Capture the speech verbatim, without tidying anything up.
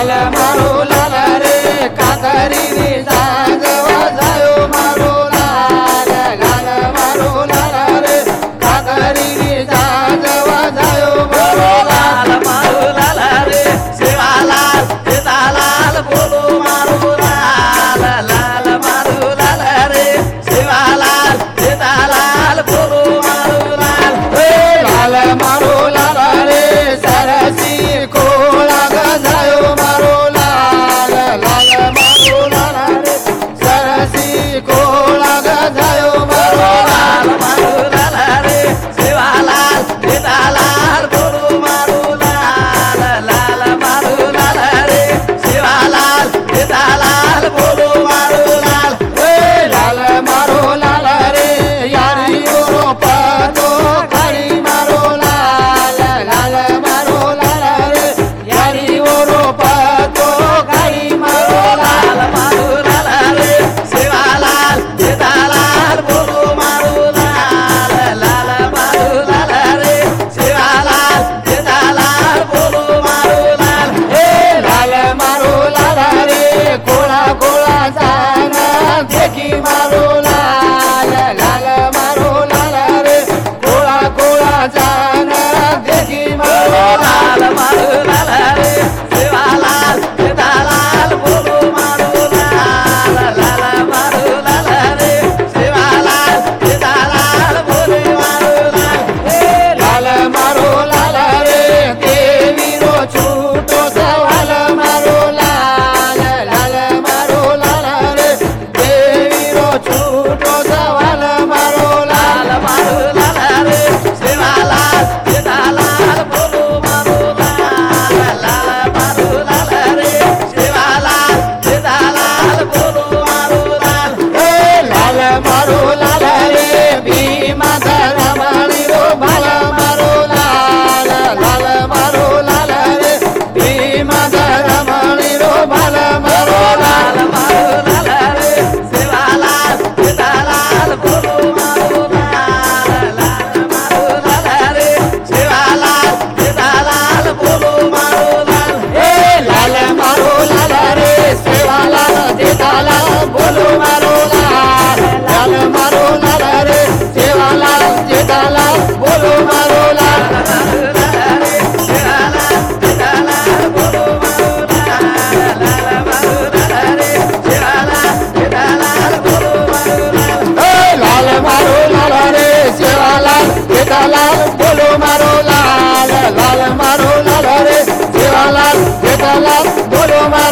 लाल मारो लाल रे कातरी नी जागवा जायो मारो लाल लाल मारो लाल रे कातरी नी जागवा जायो मारो लाल मारू लाल रे शिवालाल सीतालाल बोलो मारू लाल लाल मारू लाल रे शिवालाल सीतालाल बोलो मारू लाल हे लाल मारो लाल रे सरसी कोळा जायो मारो लाल लाल मारो लाल रे सरसी कोळा जायो मारो लाल मारू लाल रे शिवालाल सीतालाल बोलो मारू लाल लाल मारू लाल रे शिवालाल सीतालाल बोलो मारू लाल हे लाल मारो लाल रे यारी ओरो पातो खाली मारो लाल लाल मारो लाल रे यारी ओरो पातो खाली मारो लाल लाल मारू लाल रे शिवालाल सीतालाल बोलो मारू लाल लाल मारू लाल रे शिवालाल सीतालाल बोलो मारू लाल हे लाल मारो लाल रे कोळा कोळा जाना देखी मारो लाल लाल मारो लाल रे कोळा कोळा जाना देखी मारो लाल लाल मारू लाल रे शिवालाल सीतालाल बोलो मारू लाल लाल मारू लाल रे शिवालाल सीतालाल बोलो मारू लाल हे लाल मारो लाल रे देवी रो छूटो सवाल मारो लाल लाल मारो लाल रे देवी रो छूटो सवाल मारो लाल लाल मारू लाल रे शिवालाल सीतालाल बोलो मारू लाल लाल मारू लाल रे शिवालाल सीतालाल बोलो मारू लाल हे लाल मारो लाल रे भीमा धरमाणी रो भाल मारो लाल लाल मारो लाल रे भीमा धरमाणी रो भाल मारो लाल लाल मारू लाल रे शिवालाल सीतालाल बोलो मारू लाल लाल मारू लाल रे शिवालाल सीतालाल बोलो मारू लाल हे लाल मारो लाल रे सेवालाल जेठालाल बोलो मारो लाल लाल मारो लाल रे सेवालाल जेठालाल बोलो मारो लाल मारू लाल रे शिवालाल सीतालाल बोलो मारू लाल लाल मारू लाल रे शिवालाल सीतालाल बोलो मारू लाल हे लाल मारो लाल रे सेवालाल जेठालाल बोलो मारो लाल लाल मारो लाल रे सेवालाल जेठालाल बोलो मारो